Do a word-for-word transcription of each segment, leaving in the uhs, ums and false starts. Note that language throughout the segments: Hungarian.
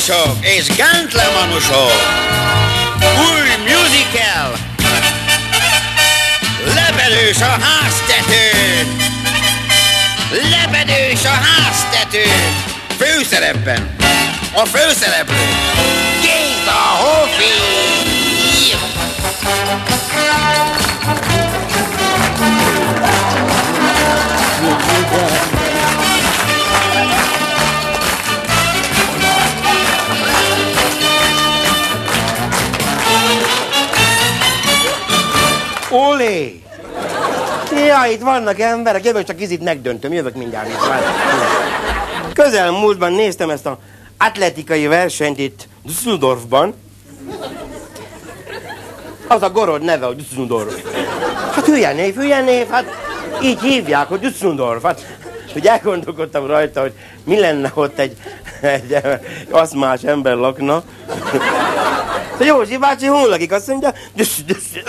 Manusok és gentlemanusok! Új musical! Lepedős a háztetőn! Lepedős a háztetőn! Főszerepben a főszereplő Géza Hofi! Olé! Ja, itt vannak emberek, jövök, csak izit megdöntöm, jövök mindjárt vissza. Közelmúltban néztem ezt az atletikai versenyt itt Düsseldorfban. Az a gorod neve, hogy Düsseldorf. Hát hülye név, hülye név, hát így hívják, hogy Düsseldorf. Hát, hogy elgondolkodtam rajta, hogy mi lenne ott egy, egy aszmás ember lakna. Józsi bácsi, hol lakik? Azt mondja, düsz, düsz.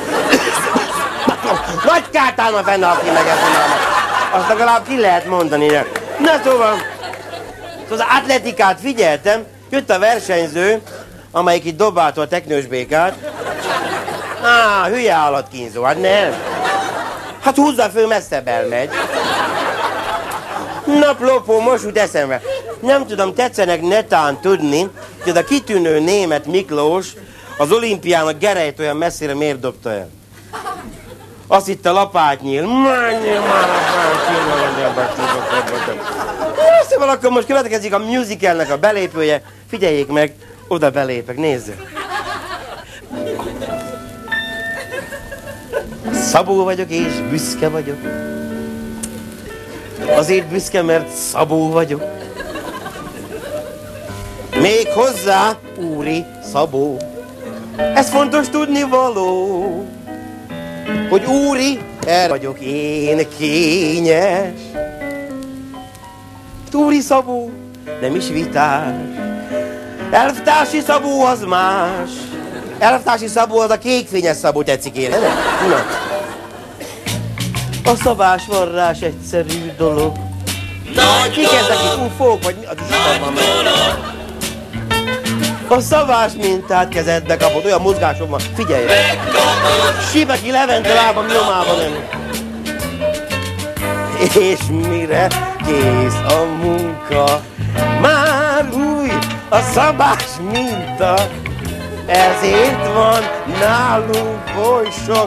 Nagy kártálna fenne, aki meg ezt mondanak. Azt legalább ki lehet mondani. Na szóval, az atletikát figyeltem, jött a versenyző, amelyik itt dobálta a teknős békát. Á, hülye állatkínzó, hát nem. Hát húzza föl, messzebb elmegy. Naplopó, most úgy eszembe. Nem tudom, tetszenek netán tudni, hogy az a kitűnő német Miklós az olimpián a gerelyt olyan messzire miért dobta el. Azt itt a lapátnyíl. Menjél már lapátnyíl. Szóval akkor most következik a musicalnek a belépője. Figyeljék meg, oda belépek, nézzük. Szabó vagyok és büszke vagyok. Azért büszke, mert Szabó vagyok. Még hozzá Úri Szabó. Ez fontos tudni való, hogy Úri, erre vagyok én kényes. Úri Szabó nem is vitás, elvtársi Szabó az más. Elvtársi Szabó az a kékfényes Szabó, tetszik én, nem? Na. A szabás varrás egyszerű dolog. Kik ezek itt ufók, vagy mi? Az is van meg. A szavás mintát kezedbe kapod, olyan mozgásom van, figyelj! Siveki Levente lábam nyomában nem. És mire kész a munka, már új a szabás minta. Ezért van nálunk oly sok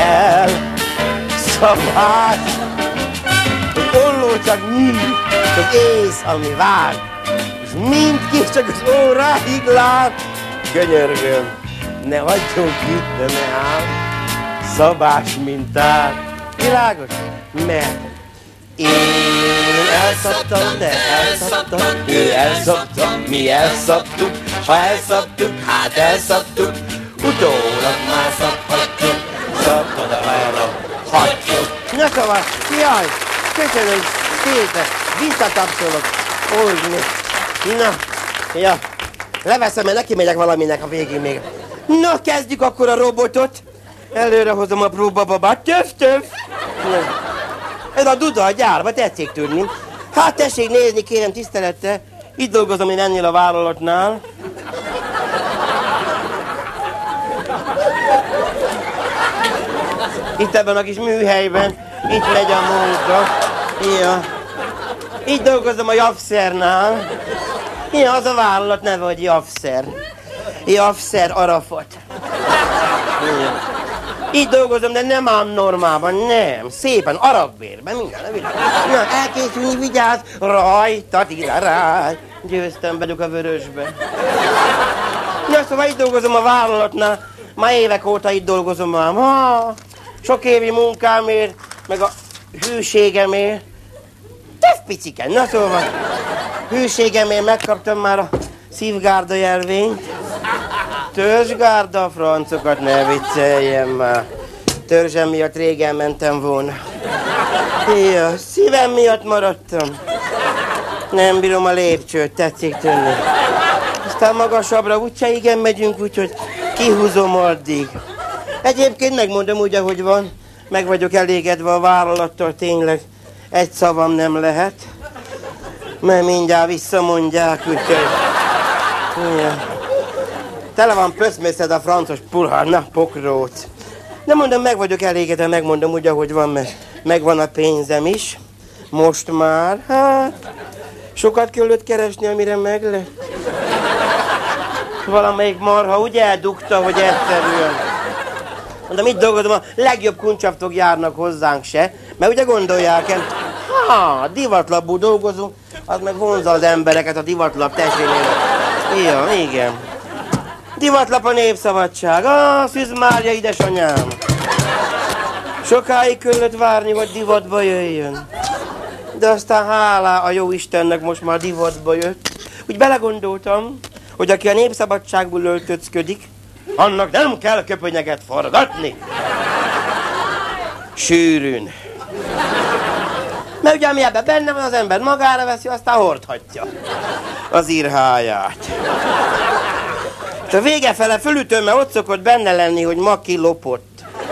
elszabás, hogy olló csak nyíl, csak ész, ami vár. És mindkét csak az óráig lát. Könyörgöm, ne hagyjunk itt, de ne ám szabás mintát. Világos? Mert én elszabtam, te elszabtam, ő elszabta, mi elszabtuk. Ha elszabtuk, hát elszabtuk, utólag már szabhatjuk. Szabtad a hajra, hagyjuk. Na szóval, jaj, köszönöm szépen, visszatapsolok. Úgy mi. Na, ja, leveszem, mert neki megyek valaminek a végén még. Na, kezdjük akkor a robotot. Előre hozom a próbababát. Töf, töf. Ez a Duda a gyárba, tetszik tudni. Hát tessék nézni, kérem tisztelettel. Itt dolgozom én ennél a vállalatnál. Itt ebben a kis műhelyben. Itt megy a munka. Ja. Itt dolgozom a Javszernál. Ja, az a vállalat neve, hogy Javszer. Javszer Arafat. Ja. Itt dolgozom, de nem ám normálban, nem. Szépen, arabvérben, minden. Na, elkészülni, vigyázz, rajta, tilaráj. Győztem belük a vörösbe. Na, szóval itt dolgozom a vállalatnál. Már évek óta itt dolgozom ám. Ha, sok évi munkámért, meg a hűségemért. Több piciken, na szóval. Hűségemért megkaptam már a szívgárda jelvényt. Törzsgárda, a francokat ne vicceljen már. Törzsem miatt régen mentem volna. Ja, szívem miatt maradtam. Nem bírom a lépcsőt, tetszik tűnni. Aztán magasabbra úgyse igen megyünk, úgyhogy kihúzom addig. Egyébként megmondom úgy, ahogy van. Meg vagyok elégedve a vállalattal, tényleg. Egy szavam nem lehet. Mert mindjárt visszamondják, úgyhogy Igen. Tele van pöszmészed a francos pulhár, na, pokróc. De mondom, meg vagyok elégedve, megmondom úgy, ahogy van, mert megvan a pénzem is. Most már, hát, sokat kellett keresni, amire meg lett. Valamelyik marha úgy eldugta, hogy egyszerűen. Mondom, itt dolgozom, a legjobb kuncsaftok járnak hozzánk se, mert ugye gondolják el, ha, divatlapból dolgozunk, az meg vonzza az embereket a divatlap testvérére. Ja, igen. Divatlap a népszabadság. Ah, Szűz Mária, édesanyám. Sokáig kellett várni, hogy divatba jöjjön. De aztán hálá a jó Istennek most már divatba jött. Úgy belegondoltam, hogy aki a népszabadságból öltöcködik, annak nem kell köpönyeget forgatni. Sűrűn. Mert ugye ami ebben benne van, az ember magára veszi, aztán hordhatja az irháját. És a vége fele fölütöm, mert ott szokott benne lenni, hogy ma ki lopott.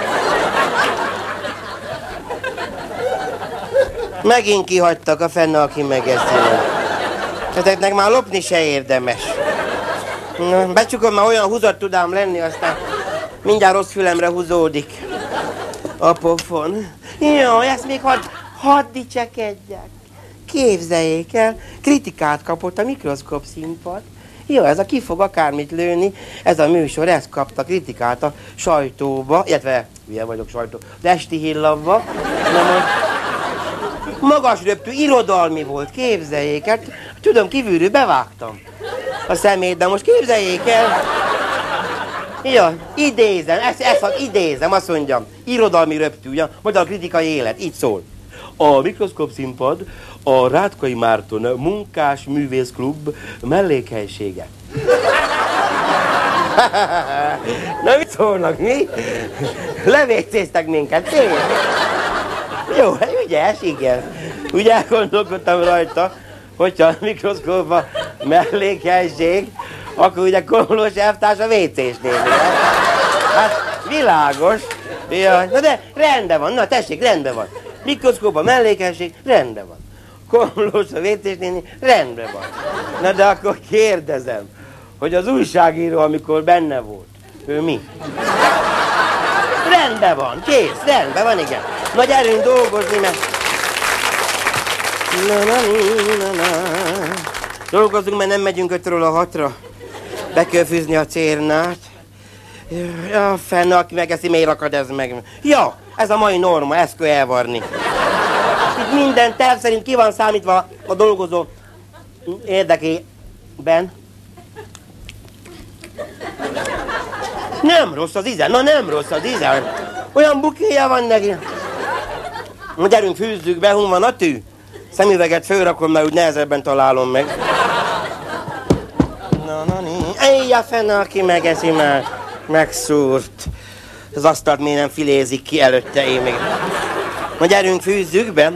Megint kihagytak a fenne, aki megeszi. Ezeknek már lopni se érdemes. Na, becsukom, már olyan húzott tudám lenni, aztán mindjárt rossz fülemre húzódik a pofon. Jó, ezt még hadd had dicsekedjek. Képzeljék el, kritikát kapott a Mikroszkóp színpad. Jó, ez a ki fog akármit lőni, ez a műsor, ezt kapta kritikát a sajtóba, illetve, ugye vagyok sajtó, az Esti Hírlapba. Magas röptű, irodalmi volt, képzeljék el. Tudom, kívülről bevágtam a szemét, de most képzeljék el. Ja, idézem, ezt, ezt idézem, azt mondjam, irodalmi röptű, ugye, magyar kritikai élet, így szól. A Mikroszkóp színpad a Rátkai Márton Munkás Művészklub mellékhelysége. Na, mit szólnak, mi? Levécéztek minket, tényleg? Jó, ügyes, igen. Úgy elgondolkodtam rajta, hogyha a Mikroszkóp a mellékhelység, akkor ugye Komlós elvtárs a vécésnél. Hát világos. Jaj, na de rendben van, na tessék, rendben van. Mikroszkóp a mellékhelysség, rendben van. Komlós a vécésnél, rendben van. Na de akkor kérdezem, hogy az újságíró, amikor benne volt, ő mi? Rendben van, kész, rendben van, igen. Na gyerünk dolgozni, mert... Na, na, na, na. Dolgozunk, mert nem megyünk ötről a hatra. Be kell fűzni a cérnát. Ja, fenn, aki megeszi, miért akad ez meg? Ja, ez a mai norma, ezt kell elvarni. Itt minden terv szerint ki van számítva a dolgozó érdekében. Nem rossz az íze, na nem rossz az íze. Olyan bukéja van neki. Na gyerünk, fűzzük be, hun van a tű. Szemüveget fölrakom, mert úgy nehezebben találom meg. Na, na, ni. Ejja fenn, aki megeszi már. Megszúrt. Az asztalt még nem filézik ki előtte, én még. Na gyerünk, fűzzük be.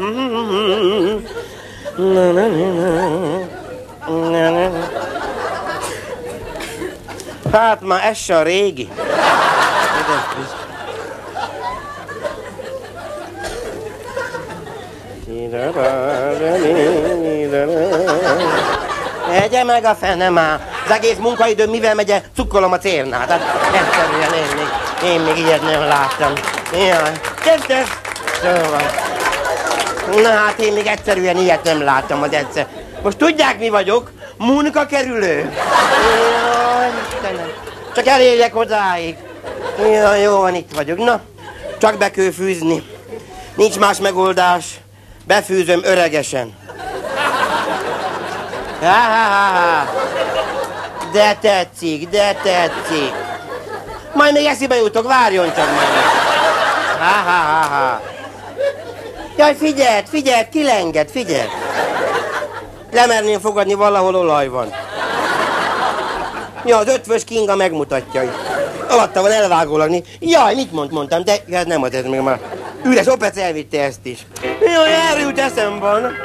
Na, na, na, na. Hát már ez se a régi. Megye meg a fene már. Az egész munkaidőm mivel megye, cukkolom a cérnát. Hát egyszerűen én még, én még ilyet nem láttam. Jaj, kezdesz? Szóval. Na hát én még egyszerűen ilyet nem láttam az egyszer. Most tudják mi vagyok? Munkakerülő. Jaj, Istenem. Csak elérjek odáig. Jaj, jó van, itt vagyok. Na, csak be kell fűzni. Nincs más megoldás. Befűzöm öregesen. Ha, ha, ha, ha. De tetszik, de tetszik. Majd még eszébe jutok, várjon csak majd. Ha, ha, ha, ha. Jaj, figyeld, figyeld, kilenged, figyeld. Lemerném fogadni, valahol olaj van. Ja, az ötvös Kinga megmutatja. Alatta van elvágólag. Jaj, mit mond, mondtam, de ez nem az, ez még már. Üres Opec elvitte ezt is. Jaj, erről jut eszem van.